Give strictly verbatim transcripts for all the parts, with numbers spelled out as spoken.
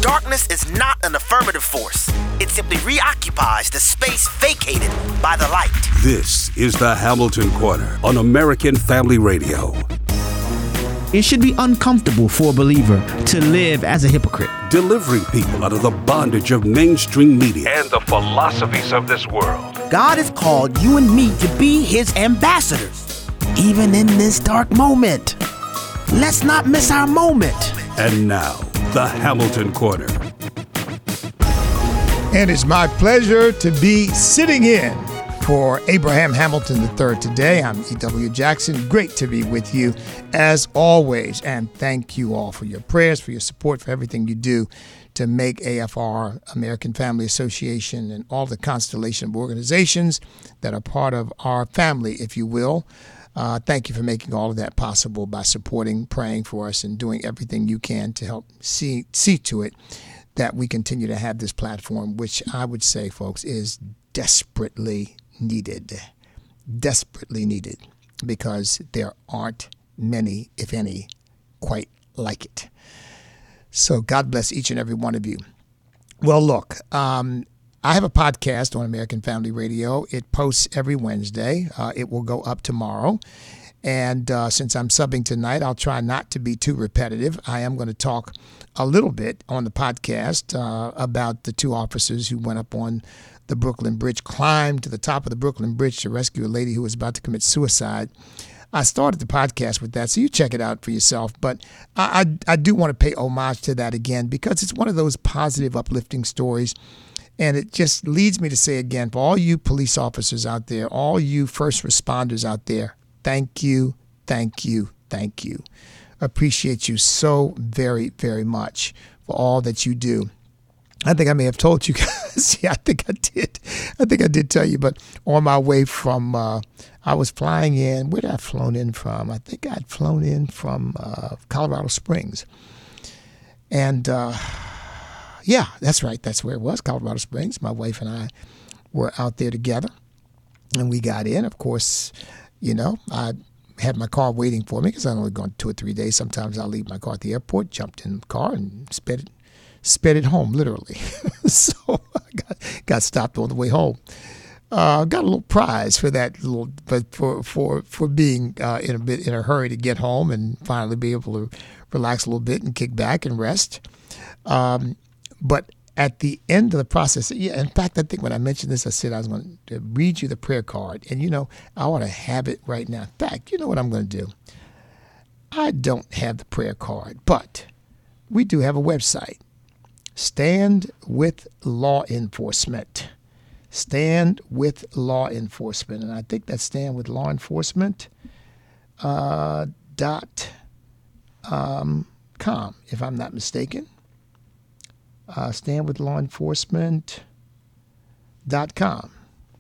Darkness is not an affirmative force. It simply reoccupies the space vacated by the light. This is the Hamilton Corner on American Family Radio. It should be uncomfortable for a believer to live as a hypocrite. Delivering people out of the bondage of mainstream media and the philosophies of this world. God has called you and me to be his ambassadors, even in this dark moment. Let's not miss our moment. And now, the Hamilton Corner. And it's my pleasure to be sitting in for Abraham Hamilton the third today. I'm E W. Jackson. Great to be with you as always. And thank you all for your prayers, for your support, for everything you do to make A F R, American Family Association, and all the constellation of organizations that are part of our family, if you will. Uh, thank you for making all of that possible by supporting, praying for us, and doing everything you can to help see see to it that we continue to have this platform, which I would say, folks, is desperately needed, desperately needed, because there aren't many, if any, quite like it. So God bless each and every one of you. Well, look, um, I have a podcast on American Family Radio. It posts every Wednesday. Uh, it will go up tomorrow. And uh, since I'm subbing tonight, I'll try not to be too repetitive. I am going to talk a little bit on the podcast uh, about the two officers who went up on the Brooklyn Bridge, climbed to the top of the Brooklyn Bridge to rescue a lady who was about to commit suicide. I started the podcast with that, so you check it out for yourself. But I, I, I do want to pay homage to that again, because it's one of those positive, uplifting stories. And it just leads me to say again, for all you police officers out there, all you first responders out there, thank you, thank you, thank you. Appreciate you so very, very much for all that you do. I think I may have told you guys. Yeah, I think I did. I think I did tell you. But on my way from, uh, I was flying in. Where did I flown in from? I think I'd flown in from uh, Colorado Springs. And uh, yeah, that's right. That's where it was, Colorado Springs. My wife and I were out there together. And we got in. Of course, you know, I had my car waiting for me because I'm only going two or three days. Sometimes I'll leave my car at the airport, jumped in the car, and sped it, sped it home, literally. So I got, got stopped on the way home. Uh, got a little prize for that little, but for for for being uh, in a bit in a hurry to get home and finally be able to relax a little bit and kick back and rest. Um, but at the end of the process, yeah, in fact, I think when I mentioned this, I said I was going to read you the prayer card. And, you know, I want to have it right now. In fact, you know what I'm going to do? I don't have the prayer card, but we do have a website. Stand with Law Enforcement. Stand with Law Enforcement. And I think that's Stand with Law Enforcement uh, dot um, com, if I'm not mistaken. Uh, stand with law enforcement dot com.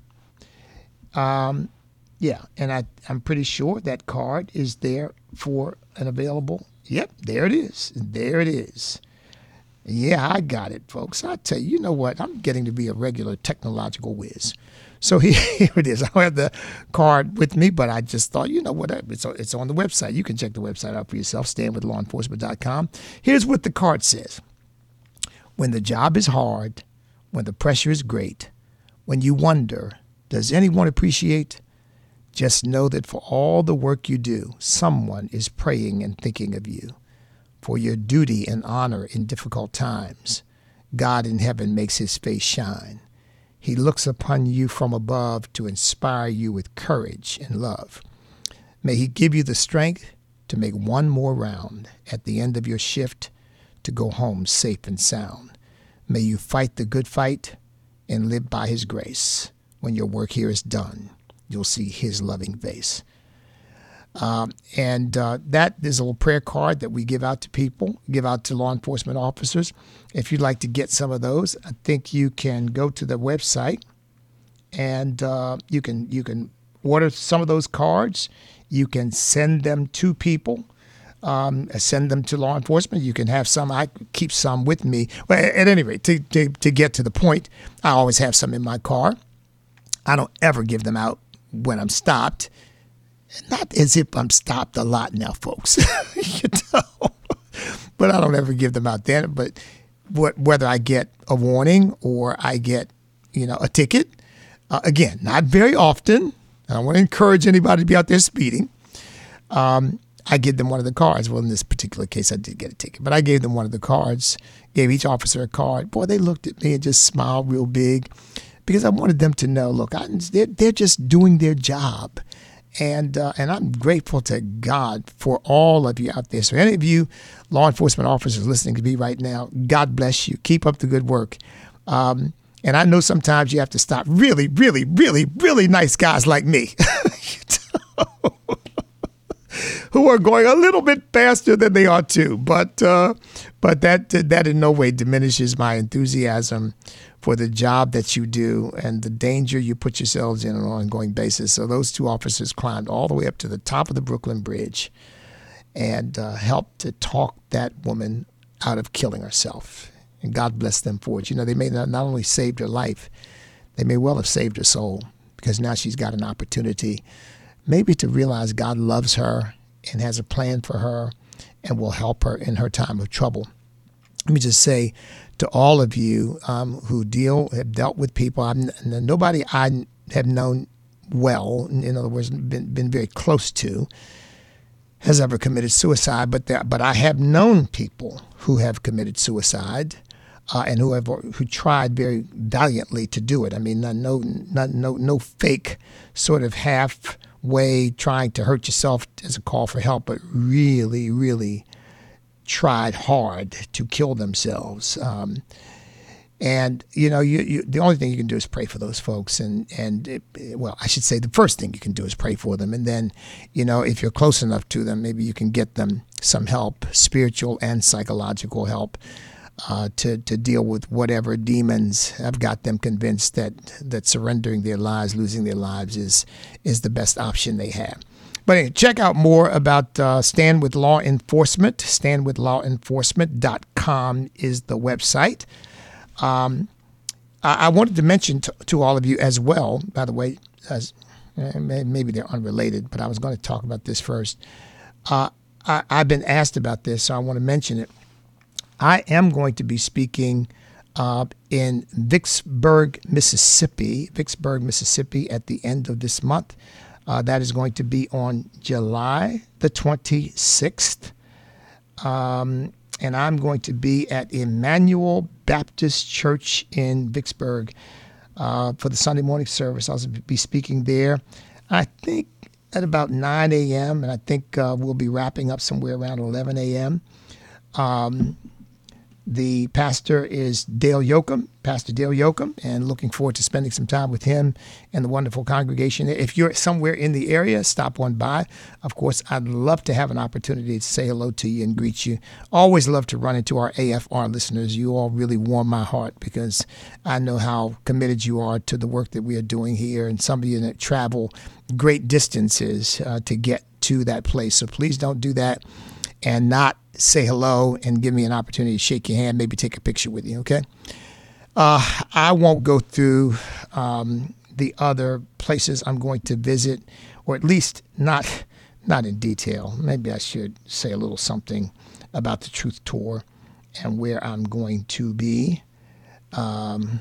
Um, yeah, and I, I'm pretty sure that card is there for an available. Yep, there it is. There it is. Yeah, I got it, folks. I tell you, you know what? I'm getting to be a regular technological whiz. So here, here it is. I don't have the card with me, but I just thought, you know what? It's, it's on the website. You can check the website out for yourself, stand with law enforcement dot com. Here's what the card says. When the job is hard, when the pressure is great, when you wonder, does anyone appreciate? Just know that for all the work you do, someone is praying and thinking of you. For your duty and honor in difficult times, God in heaven makes his face shine. He looks upon you from above to inspire you with courage and love. May he give you the strength to make one more round at the end of your shift to go home safe and sound. May you fight the good fight and live by his grace. When your work here is done, you'll see his loving face. Um, and uh, that is a little prayer card that we give out to people, give out to law enforcement officers. If you'd like to get some of those, I think you can go to the website and uh, you can you can order some of those cards. You can send them to people. Um, send them to law enforcement. You can have some. I keep some with me. Well, at any rate, to, to, to get to the point, I always have some in my car. I don't ever give them out when I'm stopped. Not as if I'm stopped a lot now, folks. You know, but I don't ever give them out then. But what, whether I get a warning or I get, you know, a ticket. Uh, again, not very often. I don't want to encourage anybody to be out there speeding. Um, I give them one of the cards. Well, in this particular case, I did get a ticket, but I gave them one of the cards, gave each officer a card. Boy, they looked at me and just smiled real big because I wanted them to know, look, I, they're, they're just doing their job. And uh, and I'm grateful to God for all of you out there. So any of you law enforcement officers listening to me right now, God bless you. Keep up the good work. Um, and I know sometimes you have to stop really, really, really, really nice guys like me who are going a little bit faster than they ought to. But uh, but that that in no way diminishes my enthusiasm for the job that you do and the danger you put yourselves in on an ongoing basis. So those two officers climbed all the way up to the top of the Brooklyn Bridge and uh, helped to talk that woman out of killing herself. And God bless them for it. You know, they may not, not only saved her life, they may well have saved her soul, because now she's got an opportunity maybe to realize God loves her and has a plan for her and will help her in her time of trouble. Let me just say to all of you um, who deal, have dealt with people, I'm, nobody I have known well, in other words, been, been very close to, has ever committed suicide. But there, but I have known people who have committed suicide uh, and who have who tried very valiantly to do it. I mean, no, no, no, no fake sort of halfway trying to hurt yourself as a call for help, but really, really tried hard to kill themselves. Um, and, you know, you, you, the only thing you can do is pray for those folks. And, and it, well, I should say the first thing you can do is pray for them. And then, you know, if you're close enough to them, maybe you can get them some help, spiritual and psychological help, uh, to, to deal with whatever demons have got them convinced that, that surrendering their lives, losing their lives is, is the best option they have. But anyway, check out more about uh, Stand With Law Enforcement. stand with law enforcement dot com is the website. Um, I, I wanted to mention to, to all of you as well, by the way, as uh, maybe they're unrelated, but I was going to talk about this first. Uh, I, I've been asked about this, so I want to mention it. I am going to be speaking uh, in Vicksburg, Mississippi, Vicksburg, Mississippi at the end of this month. Uh, that is going to be on July the twenty-sixth. Um, and I'm going to be at Emmanuel Baptist Church in Vicksburg uh, for the Sunday morning service. I'll be speaking there, I think, at about nine a.m. And I think uh, we'll be wrapping up somewhere around eleven a.m. Um, the pastor is Dale Yoakum, Pastor Dale Yoakum, and looking forward to spending some time with him and the wonderful congregation. If you're somewhere in the area, stop on by. Of course, I'd love to have an opportunity to say hello to you and greet you. Always love to run into our A F R listeners. You all really warm my heart because I know how committed you are to the work that we are doing here, and some of you that travel great distances uh, to get to that place. So please don't do that and not say hello and give me an opportunity to shake your hand, maybe take a picture with you, okay? Uh, I won't go through um, the other places I'm going to visit, or at least not not in detail. Maybe I should say a little something about the Truth Tour and where I'm going to be. Um,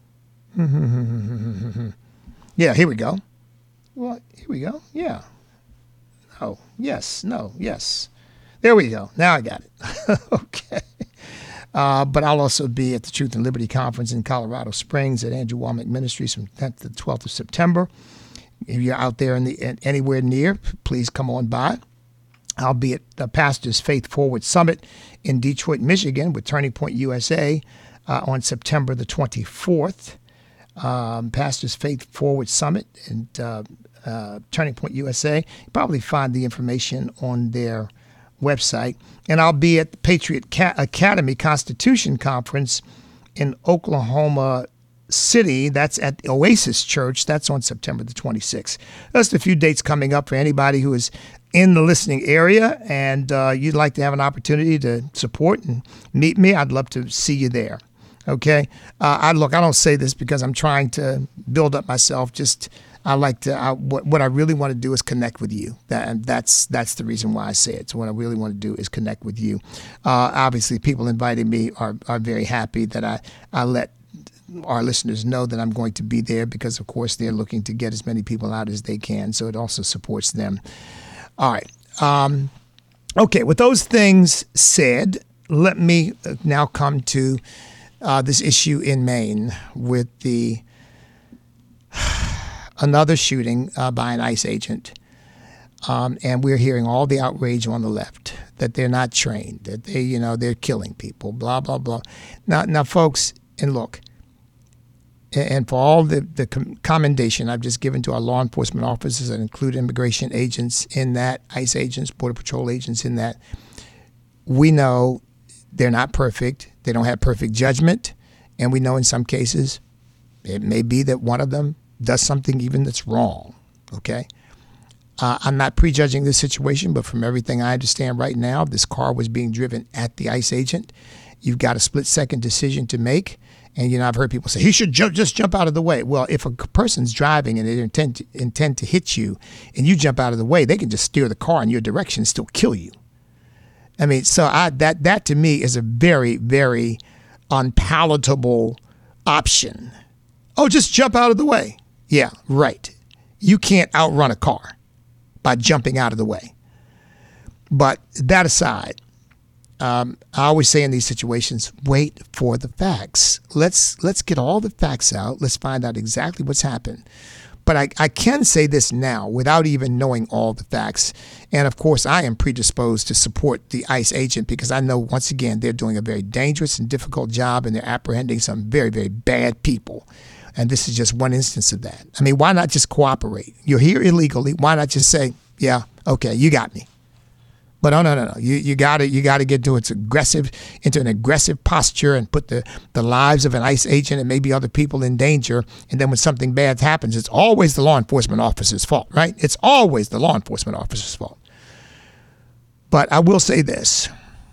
yeah, here we go. Well, here we go. Yeah. Oh, yes, no, yes. There we go. Now I got it. Okay. Uh, but I'll also be at the Truth and Liberty Conference in Colorado Springs at Andrew Womack Ministries from tenth to twelfth of September. If you're out there in the in anywhere near, please come on by. I'll be at the Pastors Faith Forward Summit in Detroit, Michigan with Turning Point U S A uh, on September the twenty-fourth. Um, Pastors Faith Forward Summit and uh, uh, Turning Point U S A. You probably find the information on their website. And I'll be at the Patriot Ca- Academy Constitution Conference in Oklahoma City. That's at the Oasis Church. That's on September the twenty-sixth. Just a few dates coming up for anybody who is in the listening area and uh, you'd like to have an opportunity to support and meet me. I'd love to see you there. Okay. Uh, I look, I don't say this because I'm trying to build up myself. Just I like to. I, what, what I really want to do is connect with you. That and that's that's the reason why I say it. So what I really want to do is connect with you. Uh, obviously, people inviting me are are very happy that I I let our listeners know that I'm going to be there, because of course they're looking to get as many people out as they can. So it also supports them. All right. Um, okay. With those things said, let me now come to uh, this issue in Maine with the another shooting uh, by an ICE agent. Um, and we're hearing all the outrage on the left that they're not trained, that they, you know, they're killing people, blah, blah, blah. Now, now, folks, and look, and for all the, the commendation I've just given to our law enforcement officers that include immigration agents in that, ICE agents, Border Patrol agents in that, we know they're not perfect. They don't have perfect judgment. And we know in some cases it may be that one of them does something even that's wrong, okay? Uh, I'm not prejudging this situation, but from everything I understand right now, this car was being driven at the ICE agent. You've got a split-second decision to make. And, you know, I've heard people say, he should jump, just jump out of the way. Well, if a person's driving and they intend to, intend to hit you and you jump out of the way, they can just steer the car in your direction and still kill you. I mean, so I, that that to me is a very, very unpalatable option. Oh, just jump out of the way. Yeah, right. You can't outrun a car by jumping out of the way. But that aside, Um, I always say in these situations, wait for the facts. Let's let's get all the facts out. Let's find out exactly what's happened. But I, I can say this now without even knowing all the facts. And of course, I am predisposed to support the ICE agent because I know, once again, they're doing a very dangerous and difficult job, and they're apprehending some very, very bad people. And this is just one instance of that. I mean, why not just cooperate? You're here illegally. Why not just say, yeah, okay, you got me. But oh no no no! You you got to you got to get to its aggressive into an aggressive posture and put the, the lives of an ICE agent and maybe other people in danger. And then when something bad happens, it's always the law enforcement officer's fault, right? It's always the law enforcement officer's fault. But I will say this: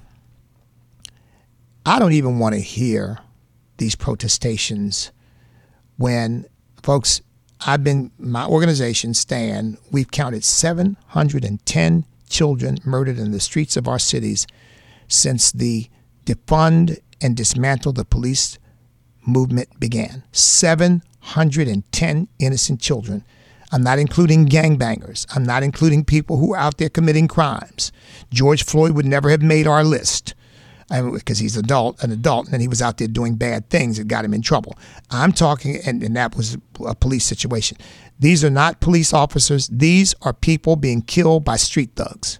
I don't even want to hear these protestations when, folks, I've been my organization STAND. We've counted seven hundred ten. Children murdered in the streets of our cities since the defund and dismantle the police movement began. seven hundred ten innocent children. I'm not including gangbangers. I'm not including people who are out there committing crimes. George Floyd would never have made our list because he's adult, an adult, and he was out there doing bad things that got him in trouble. I'm talking, and, and that was a police situation. These are not police officers. These are people being killed by street thugs.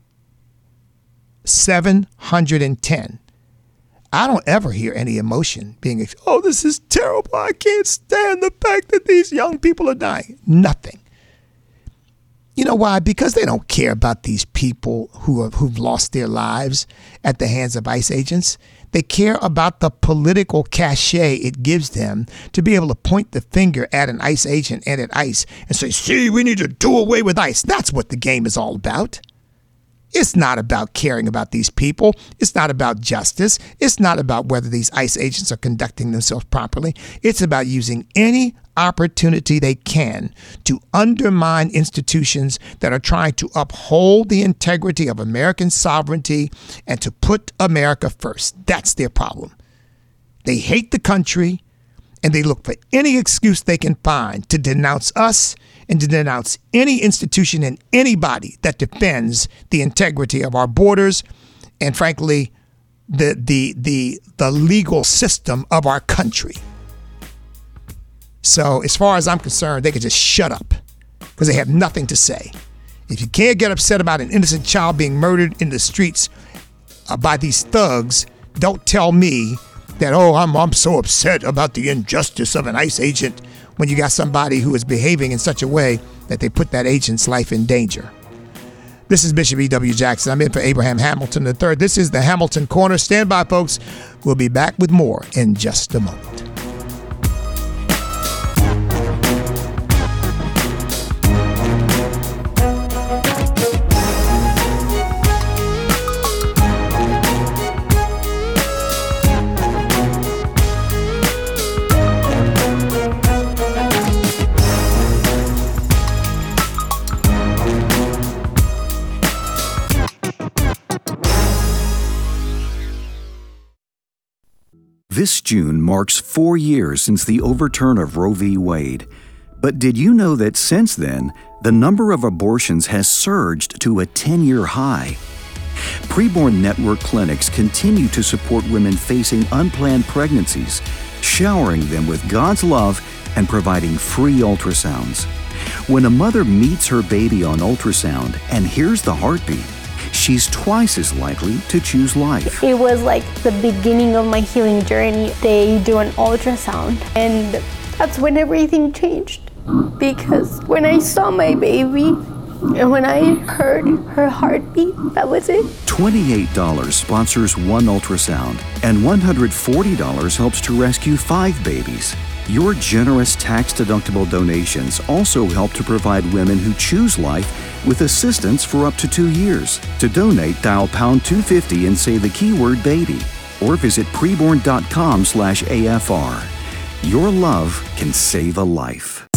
seven hundred ten. I don't ever hear any emotion being, oh, this is terrible. I can't stand the fact that these young people are dying. Nothing. You know why? Because they don't care about these people who have, who've lost their lives at the hands of ICE agents. They care about the political cachet it gives them to be able to point the finger at an ICE agent and at ICE and say, see, we need to do away with ICE. That's what the game is all about. It's not about caring about these people. It's not about justice. It's not about whether these ICE agents are conducting themselves properly. It's about using any opportunity they can to undermine institutions that are trying to uphold the integrity of American sovereignty and to put America first. That's their problem. They hate the country, and they look for any excuse they can find to denounce us and to denounce any institution and anybody that defends the integrity of our borders and, frankly, the the the the legal system of our country. So as far as I'm concerned, they could just shut up because they have nothing to say. If you can't get upset about an innocent child being murdered in the streets uh, by these thugs, don't tell me that, oh, I'm I'm so upset about the injustice of an ICE agent when you got somebody who is behaving in such a way that they put that agent's life in danger. This is Bishop E W. Jackson. I'm in for Abraham Hamilton the third. This is the Hamilton Corner. Stand by, folks. We'll be back with more in just a moment. This June marks four years since the overturn of Roe v. Wade. But did you know that since then, the number of abortions has surged to a ten-year high? Preborn Network clinics continue to support women facing unplanned pregnancies, showering them with God's love and providing free ultrasounds. When a mother meets her baby on ultrasound and hears the heartbeat, she's twice as likely to choose life. It was like the beginning of my healing journey. They do an ultrasound, and that's when everything changed. Because when I saw my baby and when I heard her heartbeat, that was it. twenty-eight dollars sponsors one ultrasound, and one hundred forty dollars helps to rescue five babies. Your generous tax-deductible donations also help to provide women who choose life with assistance for up to two years. To donate, dial pound two fifty and say the keyword baby, or visit preborn.com slash AFR. Your love can save a life.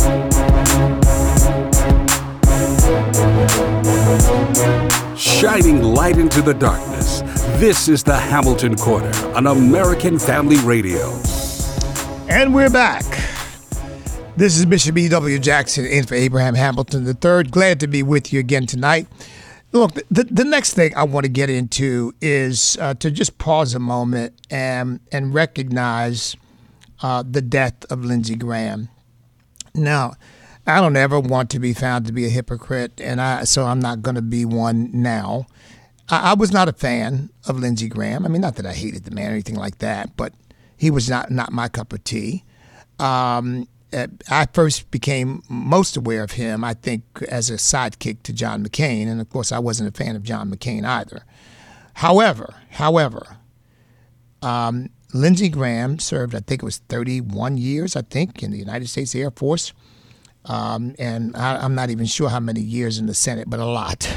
Shining light into the darkness. This is the Hamilton Corner on American Family Radio. And we're back. This is Bishop E W. Jackson in for Abraham Hamilton the third. Glad to be with you again tonight. Look, the, the next thing I want to get into is uh, to just pause a moment and, and recognize uh, the death of Lindsey Graham. Now, I don't ever want to be found to be a hypocrite, and I so I'm not going to be one now. I, I was not a fan of Lindsey Graham. I mean, not that I hated the man or anything like that, but he was not, not my cup of tea. Um, I first became most aware of him, I think, as a sidekick to John McCain, and of course, I wasn't a fan of John McCain either. However, however, um, Lindsey Graham served, I think it was thirty-one years, I think, in the United States Air Force. Um, and I, I'm not even sure how many years in the Senate, but a lot.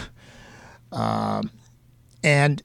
Um, and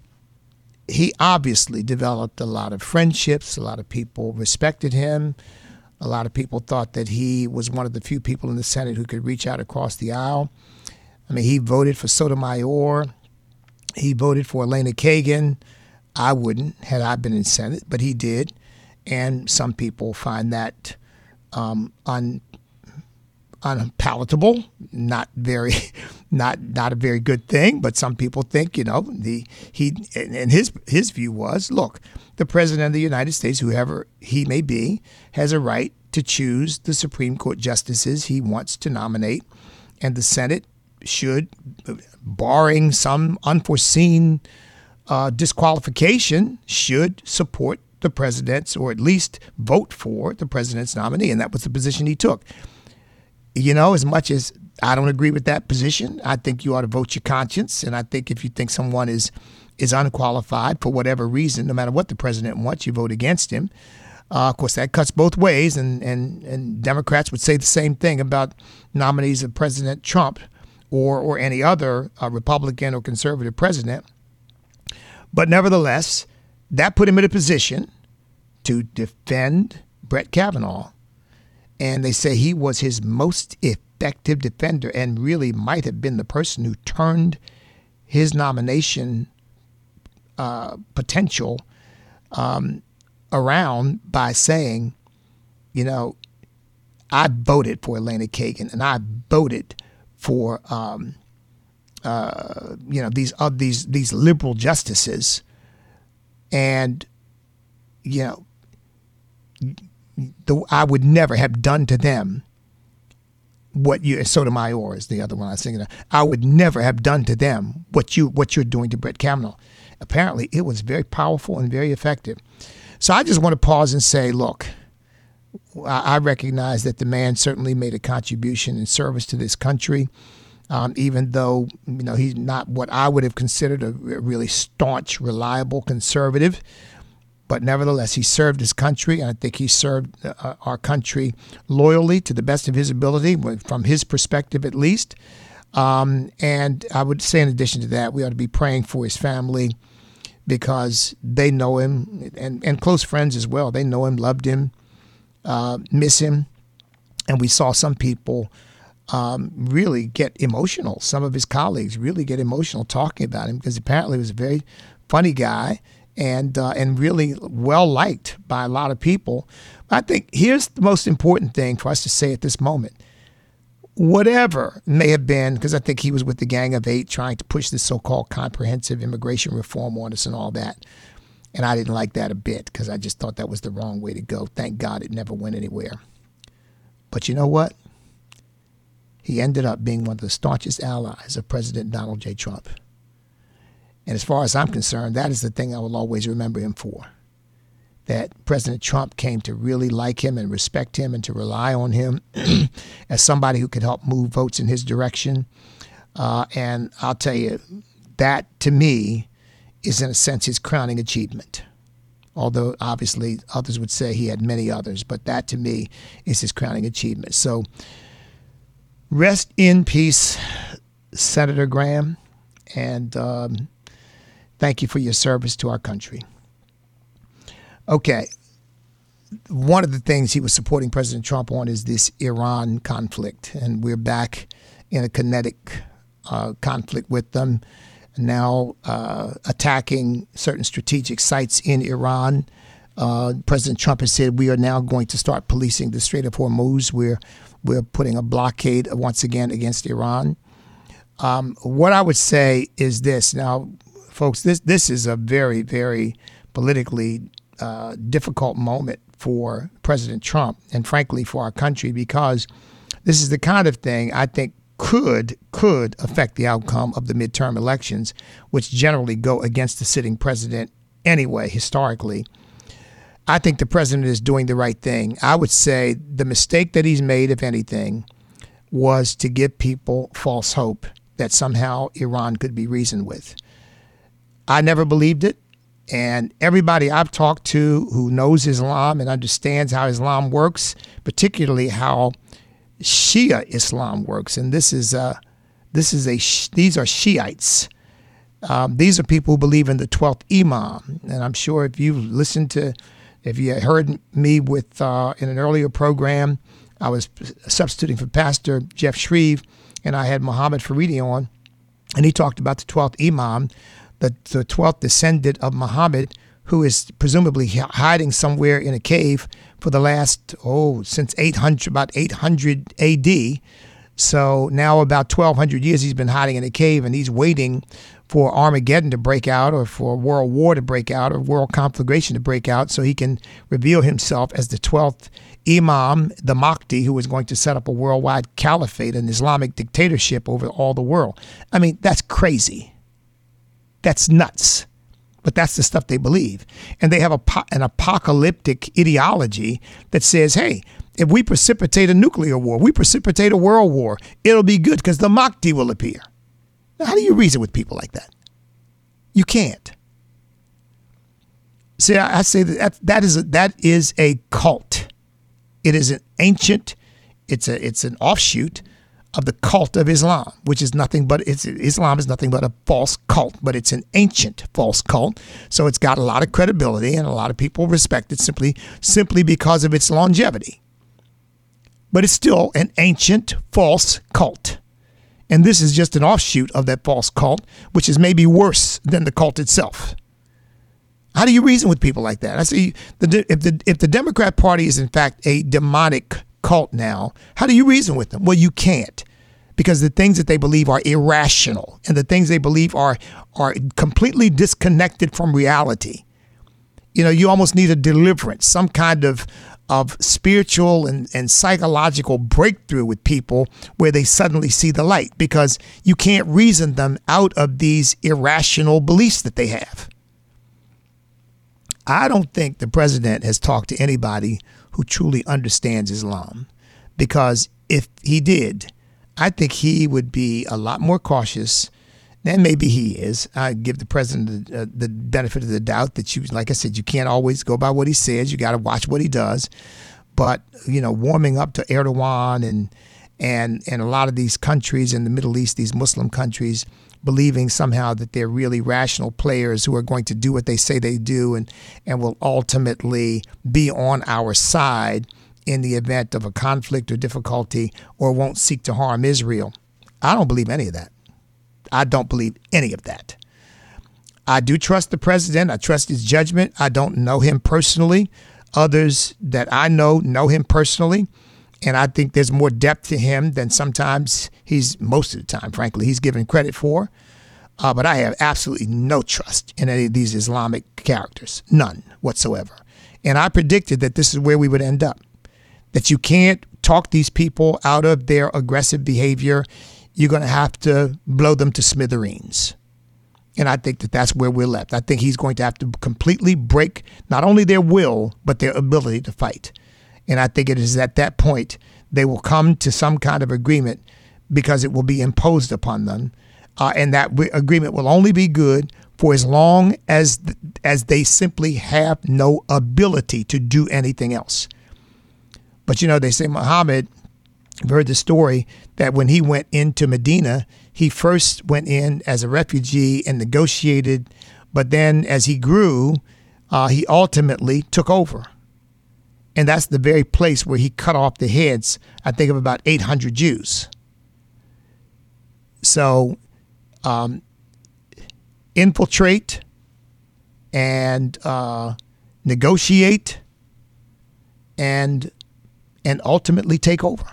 he obviously developed a lot of friendships. A lot of people respected him. A lot of people thought that he was one of the few people in the Senate who could reach out across the aisle. I mean, he voted for Sotomayor. He voted for Elena Kagan. I wouldn't, had I been in Senate, but he did. And some people find that um, un. unpalatable, not very, not not a very good thing. But some people think, you know, the he and his his view was, look, the president of the United States, whoever he may be, has a right to choose the Supreme Court justices he wants to nominate, and the Senate should, barring some unforeseen uh, disqualification, should support the president's, or at least vote for the president's nominee, and that was the position he took. You know, as much as I don't agree with that position, I think you ought to vote your conscience. And I think if you think someone is is unqualified for whatever reason, no matter what the president wants, you vote against him. Uh, of course, that cuts both ways. And, and, and Democrats would say the same thing about nominees of President Trump or, or any other uh, Republican or conservative president. But nevertheless, that put him in a position to defend Brett Kavanaugh. And they say he was his most effective defender and really might have been the person who turned his nomination uh, potential um, around by saying, you know, I voted for Elena Kagan and I voted for, um, uh, you know, these uh, these these liberal justices, and you know. The, I would never have done to them what you, Sotomayor is the other one I was thinking of. I would never have done to them what you what you're doing to Brett Kavanaugh. Apparently, it was very powerful and very effective. So I just want to pause and say, look, I, I recognize that the man certainly made a contribution in service to this country, um, even though you know he's not what I would have considered a really staunch, reliable conservative. But nevertheless, he served his country, and I think he served uh, our country loyally to the best of his ability, from his perspective at least. Um, and I would say in addition to that, we ought to be praying for his family because they know him, and, and close friends as well. They know him, loved him, uh, miss him. And we saw some people um, really get emotional. Some of his colleagues really get emotional talking about him because apparently he was a very funny guy. and uh, and really well liked by a lot of people. I think here's the most important thing for us to say at this moment. Whatever may have been, because I think he was with the Gang of Eight trying to push this so-called comprehensive immigration reform on us and all that. And I didn't like that a bit because I just thought that was the wrong way to go. Thank God it never went anywhere. But you know what? He ended up being one of the staunchest allies of President Donald J. Trump. And as far as I'm concerned, that is the thing I will always remember him for. That President Trump came to really like him and respect him and to rely on him as somebody who could help move votes in his direction. Uh, and I'll tell you, that to me is in a sense his crowning achievement. Although obviously others would say he had many others, but that to me is his crowning achievement. So rest in peace, Senator Graham, and um, thank you for your service to our country. Okay, one of the things he was supporting President Trump on is this Iran conflict, and we're back in a kinetic uh, conflict with them, now uh, attacking certain strategic sites in Iran. Uh, President Trump has said we are now going to start policing the Strait of Hormuz. We're, we're putting a blockade once again against Iran. Um, what I would say is this. Now, folks, this, this is a very, very politically Uh, difficult moment for President Trump and frankly for our country, because this is the kind of thing I think could could affect the outcome of the midterm elections, which generally go against the sitting president anyway, historically. I think the president is doing the right thing. I would say the mistake that he's made, if anything, was to give people false hope that somehow Iran could be reasoned with. I never believed it. And everybody I've talked to who knows Islam and understands how Islam works, particularly how Shia Islam works, and this is a, this is a these are Shiites. Um, these are people who believe in the twelfth Imam, and I'm sure if you've listened to, if you heard me with uh, in an earlier program, I was substituting for Pastor Jeff Shreve, and I had Muhammad Faridi on, and he talked about the twelfth Imam. The, the twelfth descendant of Muhammad, who is presumably hiding somewhere in a cave for the last, oh, since eight hundred, about eight hundred A D. So now about twelve hundred years he's been hiding in a cave, and he's waiting for Armageddon to break out, or for world war to break out, or world conflagration to break out, so he can reveal himself as the twelfth Imam, the Mahdi, who is going to set up a worldwide caliphate, an Islamic dictatorship over all the world. I mean, that's crazy. That's nuts, but that's the stuff they believe. And they have a, an apocalyptic ideology that says, hey, if we precipitate a nuclear war, we precipitate a world war, it'll be good because the Mahdi will appear. Now, how do you reason with people like that? You can't. See, I, I say that that is a, that is a cult. It is an ancient, it's a it's an offshoot of the cult of Islam, which is nothing but, it's, Islam is nothing but a false cult, but it's an ancient false cult. So it's got a lot of credibility and a lot of people respect it simply, simply because of its longevity. But it's still an ancient false cult. And this is just an offshoot of that false cult, which is maybe worse than the cult itself. How do you reason with people like that? I see, the, if the if the Democrat Party is in fact a demonic cult now, how do you reason with them? Well, you can't, because the things that they believe are irrational, and the things they believe are are completely disconnected from reality. You know, you almost need a deliverance, some kind of of spiritual and, and psychological breakthrough with people where they suddenly see the light, because you can't reason them out of these irrational beliefs that they have. I don't think the president has talked to anybody who truly understands Islam, because if he did, I think he would be a lot more cautious. And maybe he is. I give the president the, uh, the benefit of the doubt that you, like I said, you can't always go by what he says. You got to watch what he does. But, you know, warming up to Erdogan and and and a lot of these countries in the Middle East, these Muslim countries, believing somehow that they're really rational players who are going to do what they say they do and, and will ultimately be on our side in the event of a conflict or difficulty, or won't seek to harm Israel. I don't believe any of that. I don't believe any of that. I do trust the president. I trust his judgment. I don't know him personally. Others that I know know him personally. And I think there's more depth to him than sometimes he's, most of the time, frankly, he's given credit for. Uh, but I have absolutely no trust in any of these Islamic characters, none whatsoever. And I predicted that this is where we would end up, that you can't talk these people out of their aggressive behavior. You're going to have to blow them to smithereens. And I think that that's where we're left. I think he's going to have to completely break not only their will, but their ability to fight. And I think it is at that point they will come to some kind of agreement because it will be imposed upon them. Uh, and that w- agreement will only be good for as long as th- as they simply have no ability to do anything else. But, you know, they say Muhammad, I've heard the story that when he went into Medina, he first went in as a refugee and negotiated. But then as he grew, uh, he ultimately took over. And that's the very place where he cut off the heads, I think, of about eight hundred Jews. So um, infiltrate and uh, negotiate and and ultimately take over.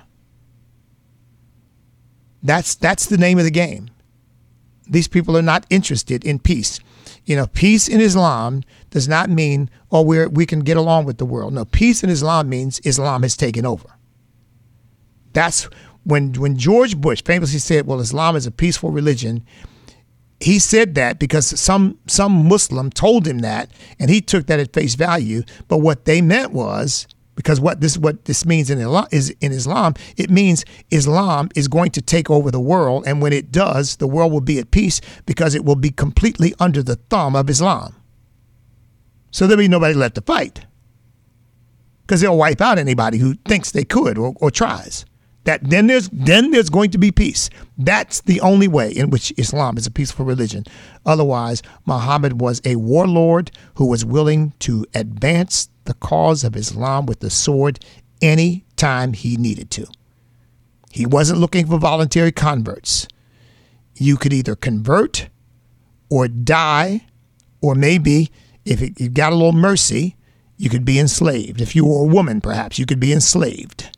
That's that's the name of the game. These people are not interested in peace. You know, peace in Islam does not mean, oh, we're, we can get along with the world. No, peace in Islam means Islam has taken over. That's when when George Bush famously said, well, Islam is a peaceful religion. He said that because some some Muslim told him that, and he took that at face value. But what they meant was, because what this what this means in Islam, is in Islam, it means Islam is going to take over the world, and when it does, the world will be at peace because it will be completely under the thumb of Islam. So there'll be nobody left to fight because they'll wipe out anybody who thinks they could or, or tries. That then there's then there's going to be peace. That's the only way in which Islam is a peaceful religion. Otherwise, Muhammad was a warlord who was willing to advance the cause of Islam with the sword any time he needed to. He wasn't looking for voluntary converts. You could either convert or die, or maybe if it, you got a little mercy, you could be enslaved. If you were a woman, perhaps you could be enslaved.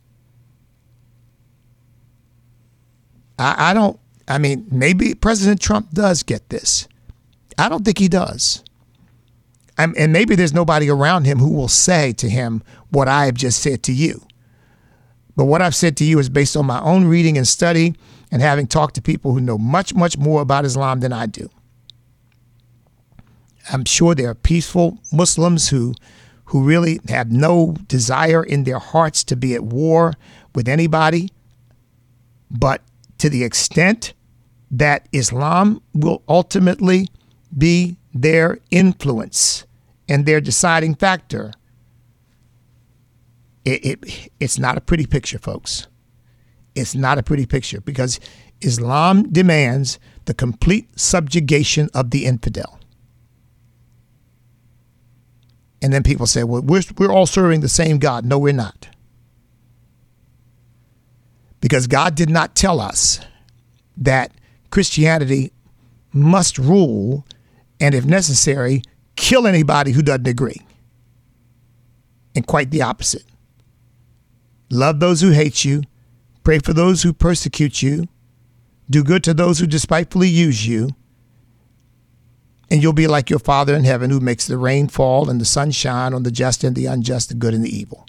I, I don't, I mean, maybe President Trump does get this. I don't think he does. I'm, and maybe there's nobody around him who will say to him what I have just said to you. But what I've said to you is based on my own reading and study and having talked to people who know much, much more about Islam than I do. I'm sure there are peaceful Muslims who who really have no desire in their hearts to be at war with anybody. But to the extent that Islam will ultimately be their influence and their deciding factor, it, it it's not a pretty picture, folks. It's not a pretty picture because Islam demands the complete subjugation of the infidel. And then people say, well, we're, we're all serving the same God. No, we're not. Because God did not tell us that Christianity must rule and, if necessary, kill anybody who doesn't agree. And quite the opposite. Love those who hate you. Pray for those who persecute you. Do good to those who despitefully use you. And you'll be like your Father in heaven, who makes the rain fall and the sun shine on the just and the unjust, the good and the evil.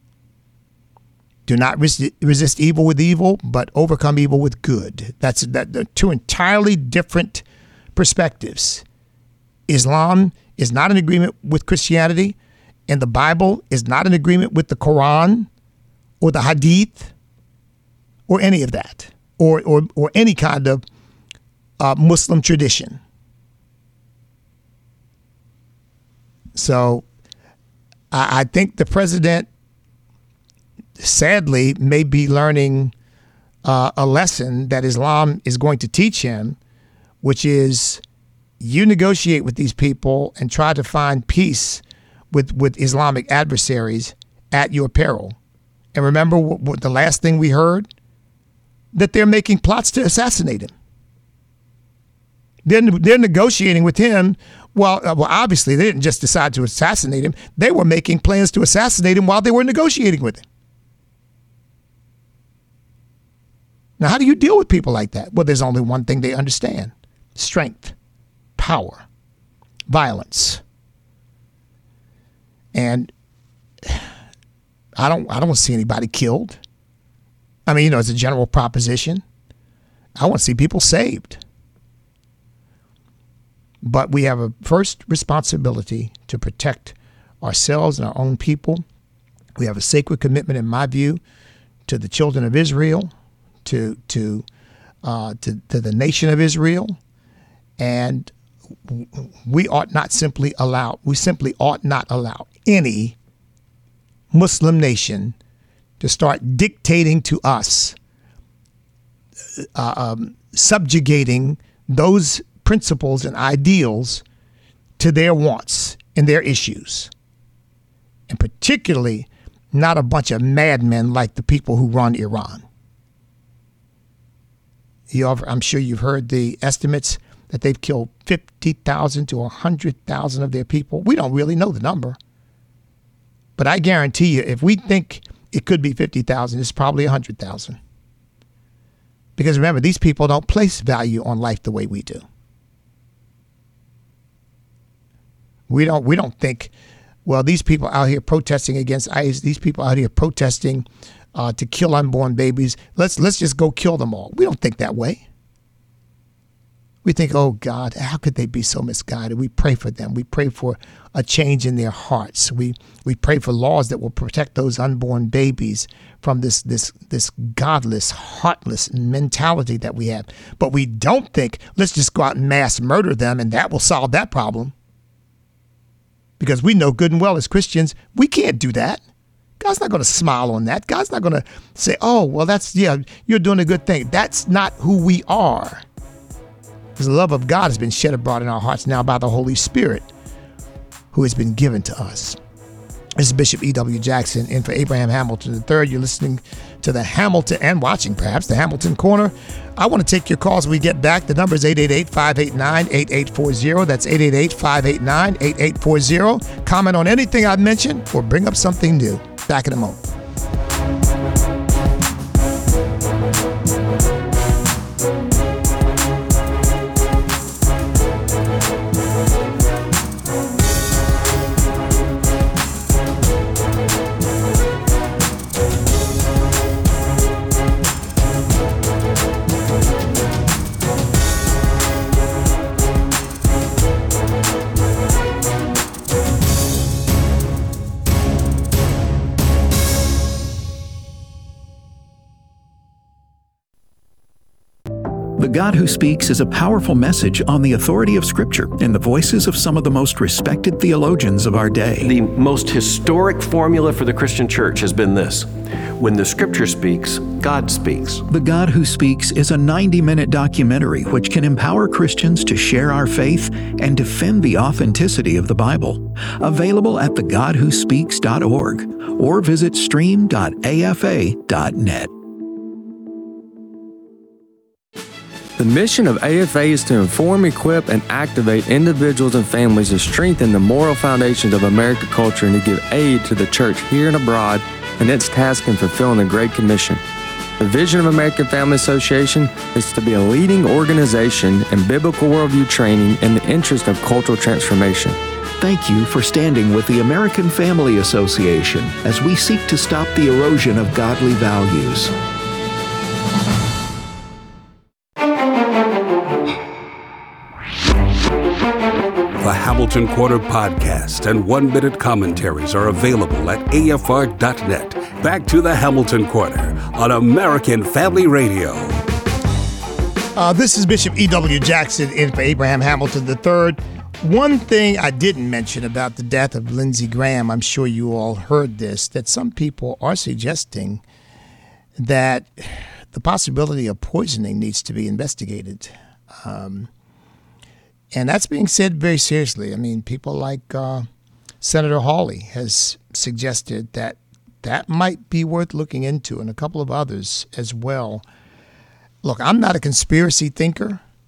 Do not res- resist evil with evil, but overcome evil with good. That's that. They're two entirely different perspectives. Islam is not in agreement with Christianity, and the Bible is not in agreement with the Quran or the Hadith or any of that, or or, or any kind of uh, Muslim tradition. So I, I think the president, sadly, may be learning uh, a lesson that Islam is going to teach him, which is you negotiate with these people and try to find peace with, with Islamic adversaries at your peril. And remember what, what the last thing we heard? That they're making plots to assassinate him. They're, they're negotiating with him. Well, uh, well, obviously, they didn't just decide to assassinate him. They were making plans to assassinate him while they were negotiating with him. Now, how do you deal with people like that? Well, there's only one thing they understand: strength, power, violence. And I don't I don't want to see anybody killed. I mean, you know, as a general proposition, I want to see people saved. But we have a first responsibility to protect ourselves and our own people. We have a sacred commitment, in my view, to the children of Israel, to to uh, to, to the nation of Israel, and we ought not simply allow. We simply ought not allow any Muslim nation to start dictating to us, uh, um, subjugating those principles and ideals to their wants and their issues. And particularly not a bunch of madmen like the people who run Iran. You, I'm sure you've heard the estimates that they've killed fifty thousand to one hundred thousand of their people. We don't really know the number. But I guarantee you, if we think it could be fifty thousand, it's probably one hundred thousand. Because remember, these people don't place value on life the way we do. We don't we don't think, well, these people out here protesting against ICE, these people out here protesting uh, to kill unborn babies, let's let's just go kill them all. We don't think that way. We think, oh, God, how could they be so misguided? We pray for them. We pray for a change in their hearts. We we pray for laws that will protect those unborn babies from this this this godless, heartless mentality that we have. But we don't think, let's just go out and mass murder them and that will solve that problem. Because we know good and well as Christians, we can't do that. God's not going to smile on that. God's not going to say, oh, well, that's, yeah, you're doing a good thing. That's not who we are. Because the love of God has been shed abroad in our hearts now by the Holy Spirit, who has been given to us. This is Bishop E W. Jackson in for Abraham Hamilton the third. You're listening to the Hamilton, and watching perhaps, the Hamilton Corner. I want to take your calls when we get back. The number is eight eight eight, five eight nine, eight eight four zero. That's eight eight eight, five eight nine, eight eight four zero. Comment on anything I've mentioned or bring up something new. Back in a moment. The God Who Speaks is a powerful message on the authority of Scripture in the voices of some of the most respected theologians of our day. The most historic formula for the Christian church has been this: when the Scripture speaks, God speaks. The God Who Speaks is a ninety-minute documentary which can empower Christians to share our faith and defend the authenticity of the Bible. Available at the god who speaks dot org or visit stream dot a f a dot net. The mission of A F A is to inform, equip, and activate individuals and families to strengthen the moral foundations of American culture and to give aid to the church here and abroad in its task in fulfilling the Great Commission. The vision of American Family Association is to be a leading organization in biblical worldview training in the interest of cultural transformation. Thank you for standing with the American Family Association as we seek to stop the erosion of godly values. The Hamilton Quarter podcast and one-minute commentaries are available at A F R dot net. Back to the Hamilton Quarter on American Family Radio. Uh, this is Bishop E W. Jackson in for Abraham Hamilton the third. One thing I didn't mention about the death of Lindsey Graham, I'm sure you all heard this, that some people are suggesting that the possibility of poisoning needs to be investigated. Um, And that's being said very seriously. I mean, people like uh, Senator Hawley has suggested that that might be worth looking into, and a couple of others as well. Look, I'm not a conspiracy thinker,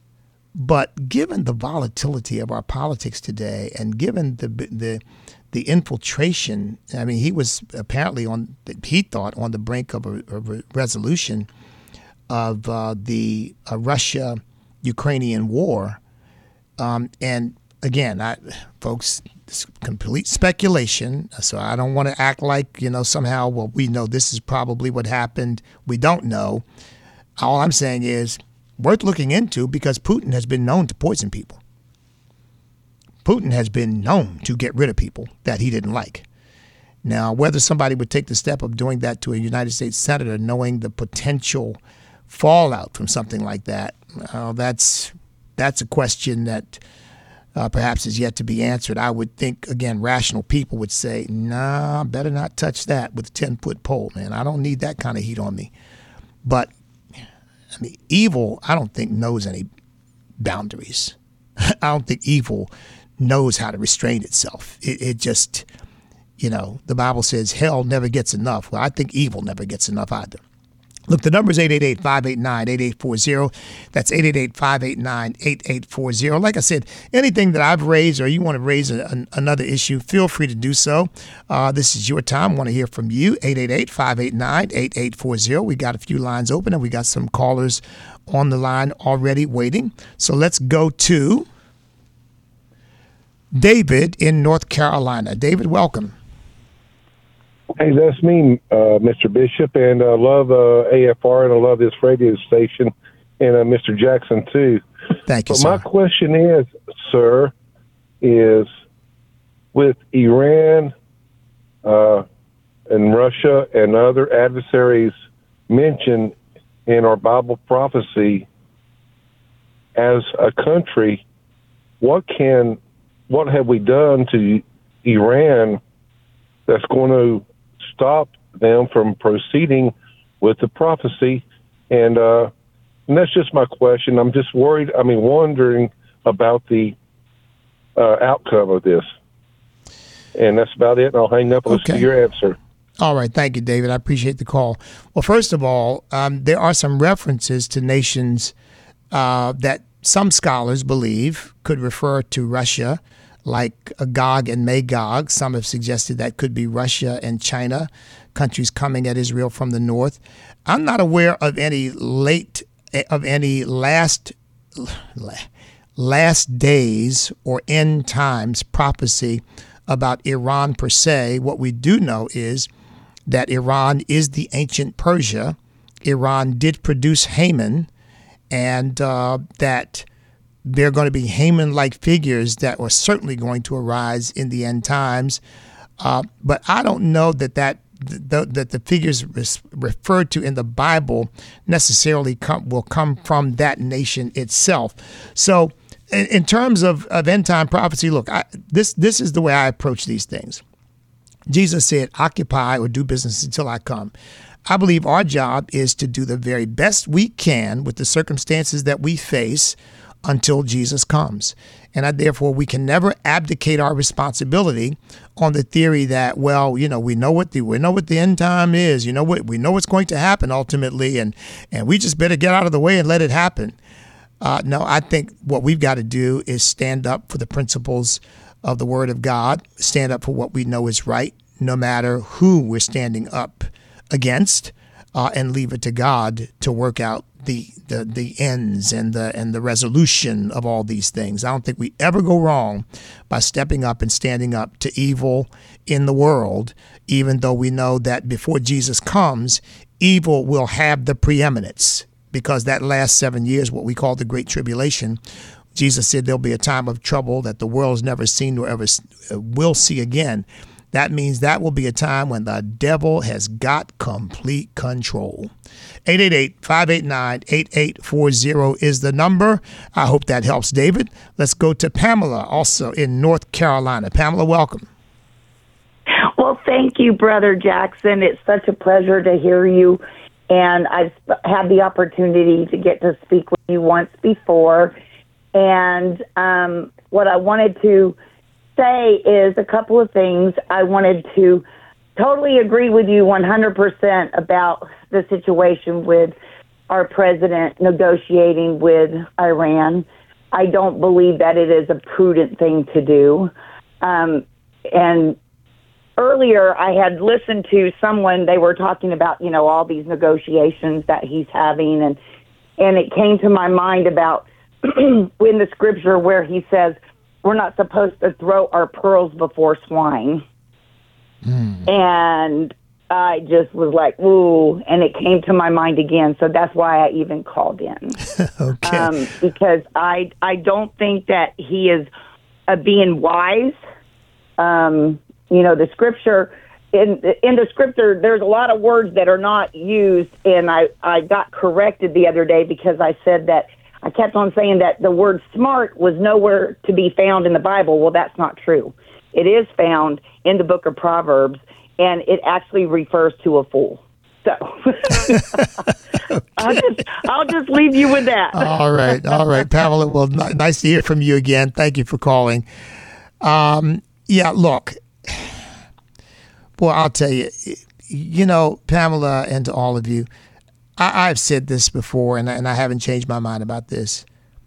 But given the volatility of our politics today, and given the the the infiltration, I mean, he was apparently on, he thought, on the brink of a, of a resolution of uh, the uh, Russia-Ukrainian war. Um, and again, I, folks, it's complete speculation, so I don't want to act like, you know, somehow, well, we know this is probably what happened. We don't know. All I'm saying is worth looking into, because Putin has been known to poison people. Putin has been known to get rid of people that he didn't like. Now, whether somebody would take the step of doing that to a United States senator, knowing the potential fallout from something like that, uh, that's that's a question that uh, perhaps is yet to be answered. I would think, again, rational people would say, nah, better not touch that with a ten-foot pole, man. I don't need that kind of heat on me. But, I mean, evil, I don't think, knows any boundaries. I don't think evil knows how to restrain itself. It, it just, you know, the Bible says hell never gets enough. Well, I think evil never gets enough either. Look, the number is eight eight eight, five eight nine, eight eight four zero. That's eight eight eight, five eight nine, eight eight four zero. Like I said, anything that I've raised or you want to raise a, an, another issue, feel free to do so. Uh, this is your time. I want to hear from you. eight eight eight, five eight nine, eight eight four zero. We got a few lines open, and we got some callers on the line already waiting. So let's go to David in North Carolina. David, welcome. Hey, that's me, uh, Mister Bishop, and I uh, love uh, A F R, and I love this radio station, and uh, Mister Jackson, too. Thank you, but sir. My question is, sir, is with Iran uh, and Russia and other adversaries mentioned in our Bible prophecy, as a country, what can what have we done to Iran that's going to stop them from proceeding with the prophecy? And, uh, and that's just my question. I'm just worried, I mean, wondering about the uh, outcome of this. And that's about it. And I'll hang up and listen to your answer. All right. Thank you, David. I appreciate the call. Well, first of all, um, there are some references to nations uh, that some scholars believe could refer to Russia, like Gog and Magog. Some have suggested that could be Russia and China, countries coming at Israel from the north. I'm not aware of any late, of any last, last days or end times prophecy about Iran per se. What we do know is that Iran is the ancient Persia. Iran did produce Haman, and uh, that there are going to be Haman-like figures that are certainly going to arise in the end times. Uh, but I don't know that that the, that the figures res- referred to in the Bible necessarily come, will come from that nation itself. So in, in terms of, of end-time prophecy, look, I, this this is the way I approach these things. Jesus said, occupy or do business until I come. I believe our job is to do the very best we can with the circumstances that we face until Jesus comes. And I, therefore, we can never abdicate our responsibility on the theory that, well, you know, we know what the we know what the end time is. You know what we know what's going to happen ultimately, and and we just better get out of the way and let it happen. Uh, no, I think what we've got to do is stand up for the principles of the Word of God, stand up for what we know is right, no matter who we're standing up against, uh, and leave it to God to work out the, the the ends and the and the resolution of all these things. I don't think we ever go wrong by stepping up and standing up to evil in the world, even though we know that before Jesus comes, evil will have the preeminence, because that last seven years, what we call the Great Tribulation, Jesus said there'll be a time of trouble that the world's never seen nor ever will see again. That means that will be a time when the devil has got complete control. eight eight eight, five eight nine, eight eight four zero is the number. I hope that helps, David. Let's go to Pamela, also in North Carolina. Pamela, welcome. Well, thank you, Brother Jackson. It's such a pleasure to hear you. And I've had the opportunity to get to speak with you once before. And um, what I wanted to say is a couple of things. I wanted to totally agree with you one hundred percent about the situation with our president negotiating with Iran. I don't believe that it is a prudent thing to do. Um, and earlier I had listened to someone, they were talking about, you know, all these negotiations that he's having. And, and it came to my mind about in the scripture where he says, we're not supposed to throw our pearls before swine. Mm. And I just was like, ooh, and it came to my mind again. So that's why I even called in. Okay. Um, because I I don't think that he is uh, being wise. Um, you know, the scripture, in, in the scripture, there's a lot of words that are not used. And I, I got corrected the other day because I said that, I kept on saying that the word smart was nowhere to be found in the Bible. Well, that's not true. It is found in the book of Proverbs, and it actually refers to a fool. So okay. I'll, just, I'll just leave you with that. All right. All right, Pamela. Well, n- nice to hear from you again. Thank you for calling. Um, yeah, look, well, I'll tell you, you know, Pamela, and to all of you, I, I've said this before, and I, and I haven't changed my mind about this.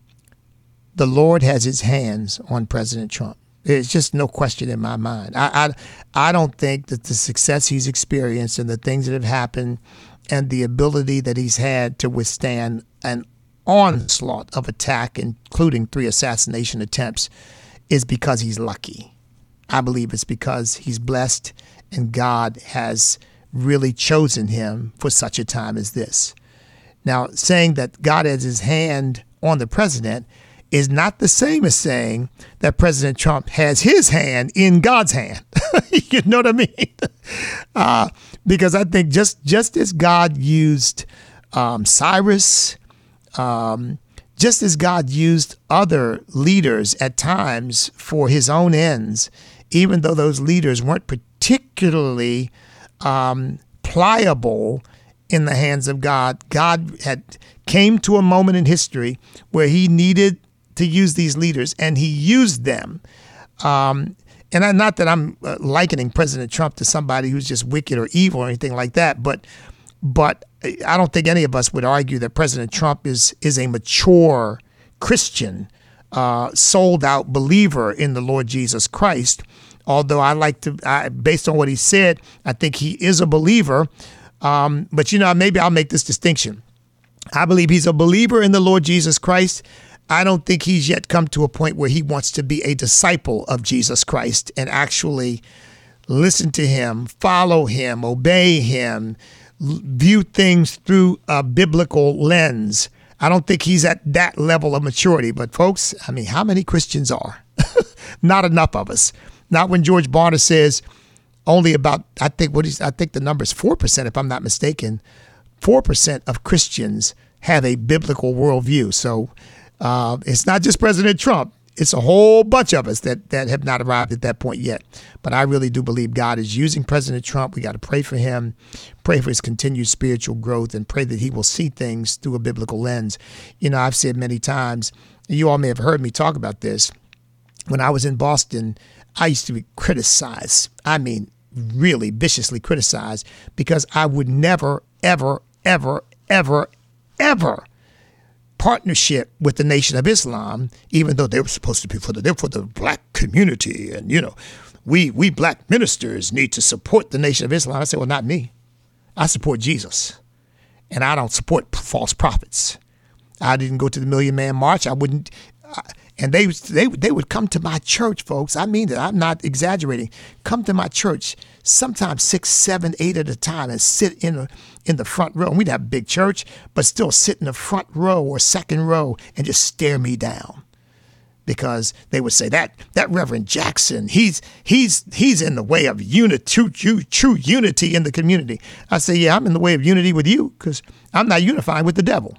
The Lord has his hands on President Trump. There's just no question in my mind. I, I, I don't think that the success he's experienced and the things that have happened and the ability that he's had to withstand an onslaught of attack, including three assassination attempts, is because he's lucky. I believe it's because he's blessed and God has really chosen him for such a time as this. Now, saying that God has his hand on the president is not the same as saying that President Trump has his hand in God's hand. You know what I mean? Uh, because I think just, just as God used um, Cyrus, um, just as God used other leaders at times for his own ends, even though those leaders weren't particularly um, pliable in the hands of God, God had came to a moment in history where he needed to use these leaders, and he used them. Um, and I, not that I'm uh, likening President Trump to somebody who's just wicked or evil or anything like that, but but I don't think any of us would argue that President Trump is is a mature Christian, uh, sold out believer in the Lord Jesus Christ. Although I like to, I, based on what he said, I think he is a believer. Um, but, you know, maybe I'll make this distinction. I believe he's a believer in the Lord Jesus Christ. I don't think he's yet come to a point where he wants to be a disciple of Jesus Christ and actually listen to him, follow him, obey him, view things through a biblical lens. I don't think he's at that level of maturity. But folks, I mean, how many Christians are? Not enough of us. Not when George Barna says only about, I think what is, I think the number is four percent, if I'm not mistaken, four percent of Christians have a biblical worldview. So uh, it's not just President Trump. It's a whole bunch of us that, that have not arrived at that point yet. But I really do believe God is using President Trump. We got to pray for him, pray for his continued spiritual growth, and pray that he will see things through a biblical lens. You know, I've said many times, you all may have heard me talk about this. When I was in Boston, I used to be criticized. I mean, really viciously criticized because I would never, ever, ever, ever, ever partnership with the Nation of Islam, even though they were supposed to be for the, they're for the black community. And, you know, we, we black ministers need to support the Nation of Islam. I said, well, not me. I support Jesus. And I don't support false prophets. I didn't go to the Million Man March. I wouldn't. I, And they they they would come to my church, folks. I mean that. I'm not exaggerating. Come to my church, sometimes six, seven, eight at a time, and sit in a, in the front row. And we'd have a big church, but still sit in the front row or second row and just stare me down, because they would say that that Reverend Jackson, he's he's he's in the way of unity, true, true, true unity in the community. I say, yeah, I'm in the way of unity with you because I'm not unifying with the devil.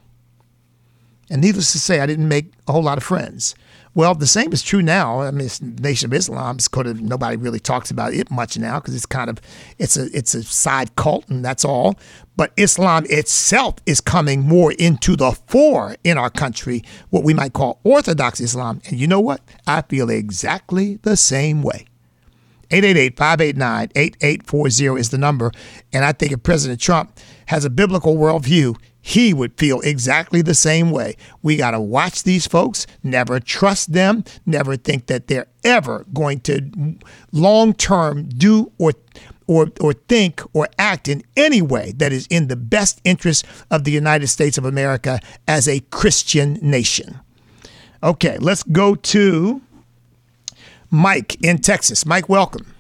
And needless to say, I didn't make a whole lot of friends. Well, the same is true now. I mean, it's Nation of Islam. It's kind of, nobody really talks about it much now because it's kind of it's a it's a side cult, and that's all. But Islam itself is coming more into the fore in our country, what we might call Orthodox Islam. And you know what? I feel exactly the same way. eight eight eight, five eight nine, eight eight four zero is the number. And I think if President Trump has a biblical worldview, he would feel exactly the same way. We got to watch these folks, never trust them, never think that they're ever going to long-term do or or or think or act in any way that is in the best interest of the United States of America as a Christian nation. Okay, let's go to Mike in Texas. Mike, welcome.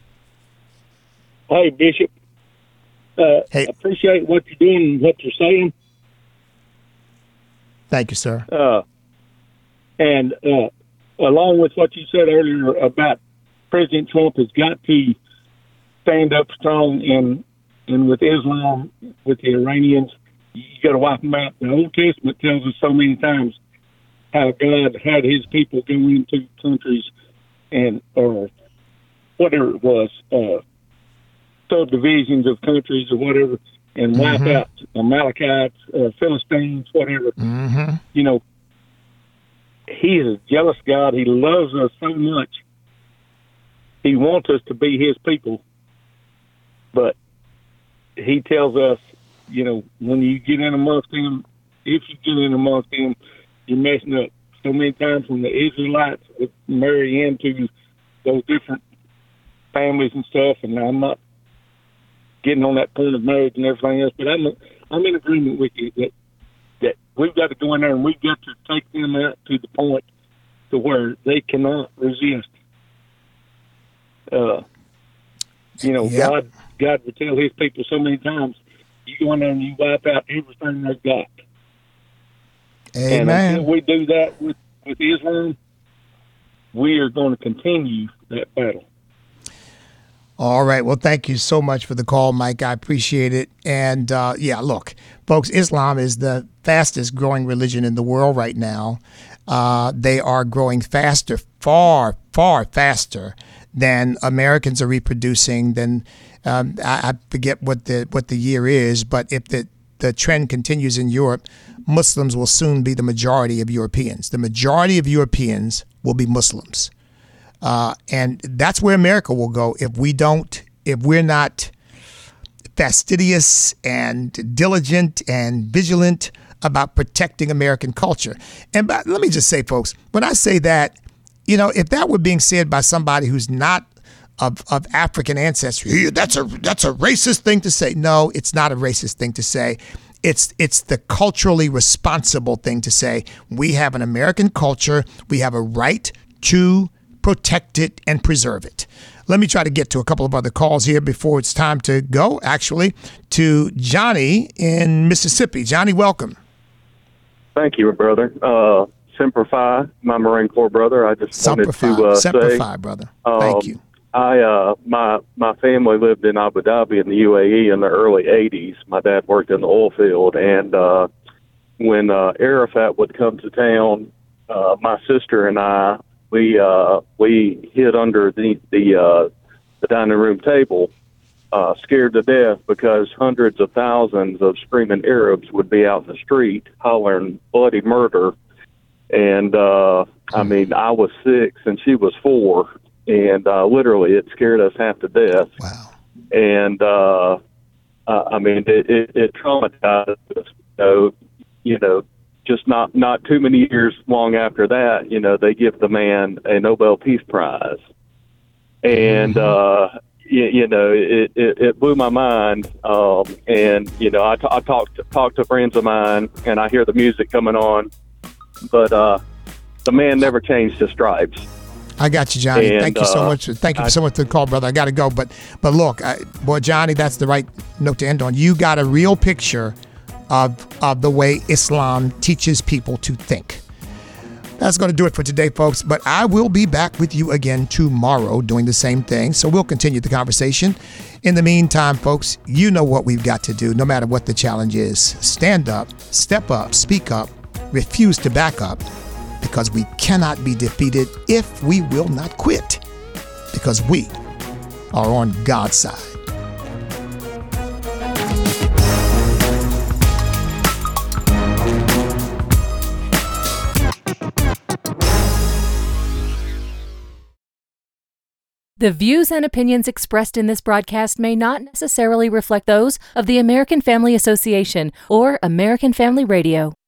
Hey, Bishop. Uh, hey. Appreciate what you're doing and what you're saying. Thank you, sir. Uh, and uh, along with what you said earlier about President Trump has got to stand up strong, and and with Islam, with the Iranians, you got to wipe them out. The Old Testament tells us so many times how God had his people go into countries and, or whatever it was, uh, subdivisions of countries or whatever, and wipe mm-hmm. out Amalekites, uh, Philistines, whatever. Mm-hmm. You know, he is a jealous God. He loves us so much. He wants us to be his people. But he tells us, you know, when you get in amongst them, if you get in amongst them, you're messing up. So many times when the Israelites would marry into those different families and stuff, and I'm not getting on that point of marriage and everything else, but I'm I'm in agreement with you that that we've got to go in there and we've got to take them out to the point to where they cannot resist. Uh, you know, yep. God God would tell his people so many times, you go in there and you wipe out everything they've got. Amen. And until we do that with, with Islam, we are going to continue that battle. All right. Well, thank you so much for the call, Mike. I appreciate it. And uh, yeah, look, folks, Islam is the fastest growing religion in the world right now. Uh, they are growing faster, far, far faster than Americans are reproducing. Than um, I, I forget what the what the year is, but if the the trend continues in Europe, Muslims will soon be the majority of Europeans. The majority of Europeans will be Muslims. Uh, and that's where America will go if we don't, if we're not fastidious and diligent and vigilant about protecting American culture. And by, let me just say, folks, when I say that, you know, if that were being said by somebody who's not of, of African ancestry, that's a that's a racist thing to say. No, it's not a racist thing to say. It's it's the culturally responsible thing to say. We have an American culture. We have a right to protect it and preserve it. Let me try to get to a couple of other calls here before it's time to go, actually, to Johnny in Mississippi. Johnny, welcome. Thank you, brother. Uh, Semper Fi, my Marine Corps brother. I just Semper wanted Fi. to uh, Semper say, Fi, brother. Um, Thank you. I uh, my my family lived in Abu Dhabi in the U A E in the early eighties. My dad worked in the oil field, and uh, when uh, Arafat would come to town, uh, my sister and I, we uh, we hid under the the, uh, the dining room table, uh, scared to death because hundreds of thousands of screaming Arabs would be out in the street hollering bloody murder. And uh, I mean, I was six and she was four. And uh, literally, it scared us half to death. Wow! And uh, uh, I mean, it, it, it traumatized us. So, you know, just not not too many years long after that, you know, they give the man a Nobel Peace Prize, and mm-hmm. uh, you, you know, it, it, it blew my mind. Um, and you know, I, t- I talked to, talk to friends of mine, and I hear the music coming on, but uh, the man never changed his stripes. I got you, Johnny. And, Thank you so uh, much. Thank you I, so much for the call, brother. I got to go. But but look, I, boy, Johnny, that's the right note to end on. You got a real picture of, of the way Islam teaches people to think. That's going to do it for today, folks. But I will be back with you again tomorrow doing the same thing. So we'll continue the conversation. In the meantime, folks, you know what we've got to do, no matter what the challenge is. Stand up, step up, speak up, refuse to back up. Because we cannot be defeated if we will not quit. Because we are on God's side. The views and opinions expressed in this broadcast may not necessarily reflect those of the American Family Association or American Family Radio.